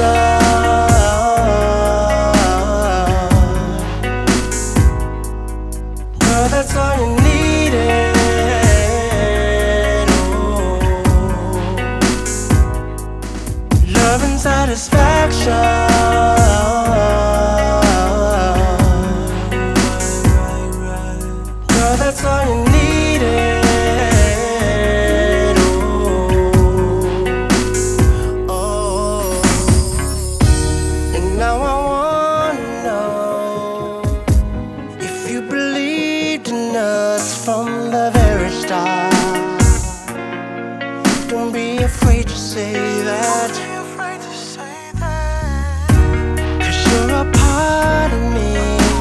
Girl, that's all you needed. Love and satisfaction. Girl, that's all you needed. And now I wanna know if you believed in us from the very start. Don't be afraid to say that. You're a part of me.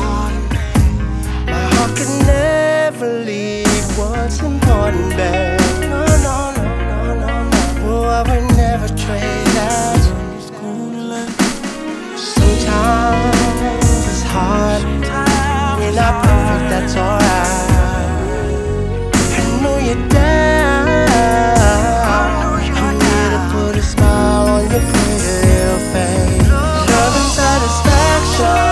My heart can never leave what's important, babe. No, no, no, no, no, no. Oh, I would never trade that. Sometimes it's hard. We're not perfect, that's alright. I know you're down. I'm here to put a smile on your pretty little face. Love and satisfaction.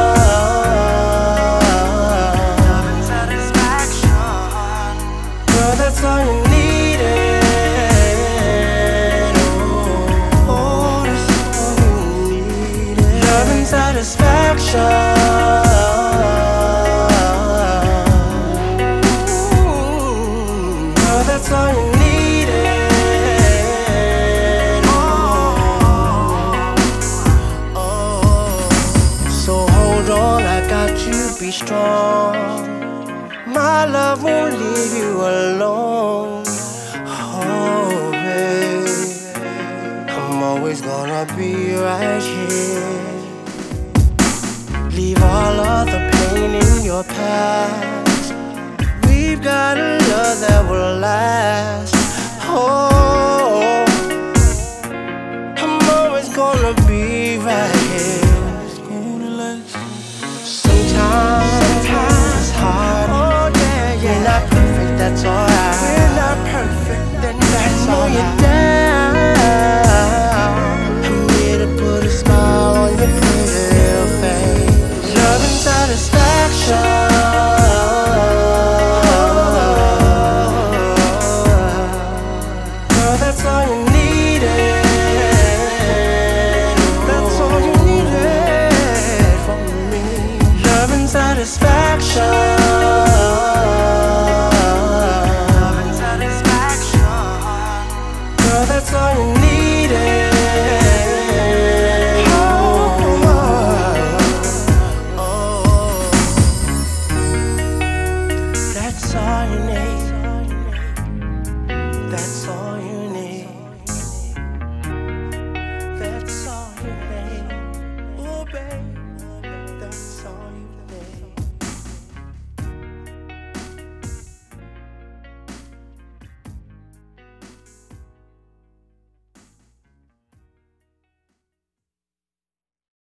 Girl, that's all you needed. Oh, that's all you needed. Love and satisfaction. Girl, that's all you needed. So hold on, I got you, be strong. My love won't leave you alone. Oh, babe, I'm always gonna be right here. Leave all of the pain in your past. We've got a love that will last. Oh, I'm always gonna be right here. Sometimes it's hard. We're not perfect, that's alright. We're not perfect, then that's alright. I know you're down. I'm here to put a smile on your pretty little face. Love and satisfaction. Girl, that's all you needed. That's all you needed from me. Love and satisfaction. That's all you needed. That's all you needed.